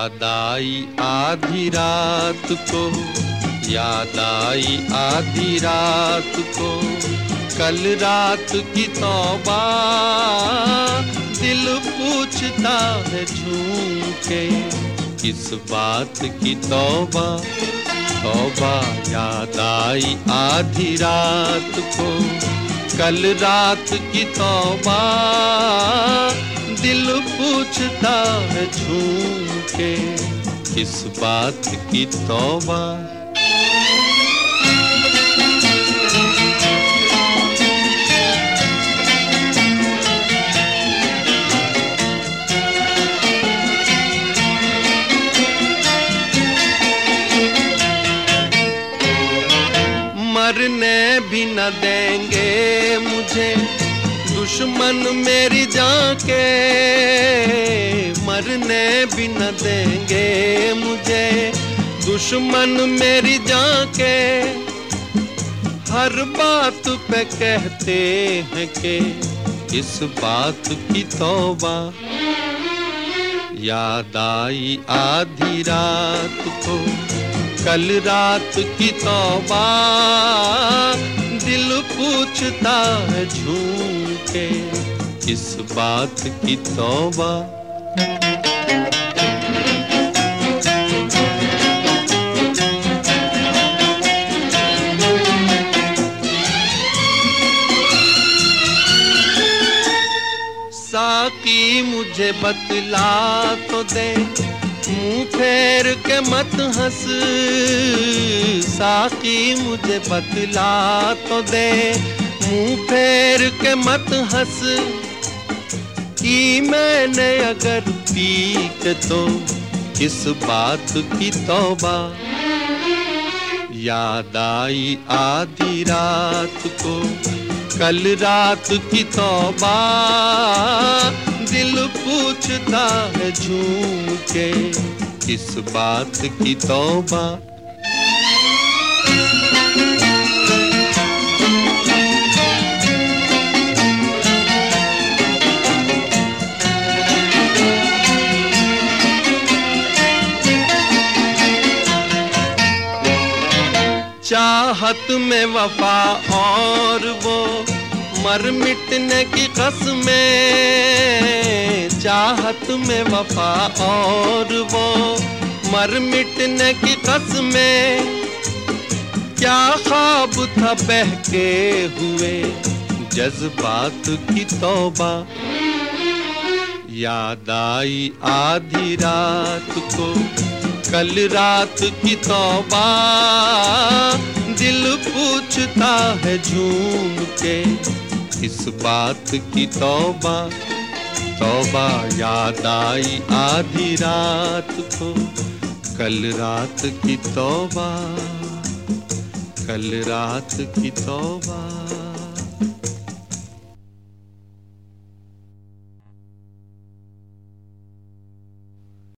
याद आई आधी रात को, याद आई आधी रात को, कल रात की तौबा। दिल पूछता है झूम के, किस बात की तौबा। तौबा याद आई आधी रात को, कल रात की तौबा। दिल पूछता है झूम के, किस बात की तौबा। मरने भी न देंगे मुझे दुश्मन मेरी जान के, मरने भी न देंगे मुझे दुश्मन मेरी जान के। हर बात पे कहते हैं कि इस बात की तौबा। याद आई आधी रात को, कल रात की तौबा। दिल पूछता है झूम के, किस बात की तौबा। साकी मुझे बतला तो दे, मुंह फेर के मत हंस। साकी मुझे बतला तो दे, मुंह फेर के मत हंस। कि मैंने अगर पी के तो किस बात की तौबा। याद आई आधी रात को, कल रात की तौबा। दिल पूछता है झूम के, किस बात की तौबा। चाहत में वफा और वो मर मिटने की कसमें। चाहत में वफा और वो मर मिटने की कसमें। क्या ख्वाब था बहके हुए जज्बात की तौबा। याद आई आधी रात को, कल रात की तौबा। दिल पूछता है झूम के, किस बात की तौबा। तौबा याद आई आधी रात को, कल रात की तौबा। कल रात की तौबा।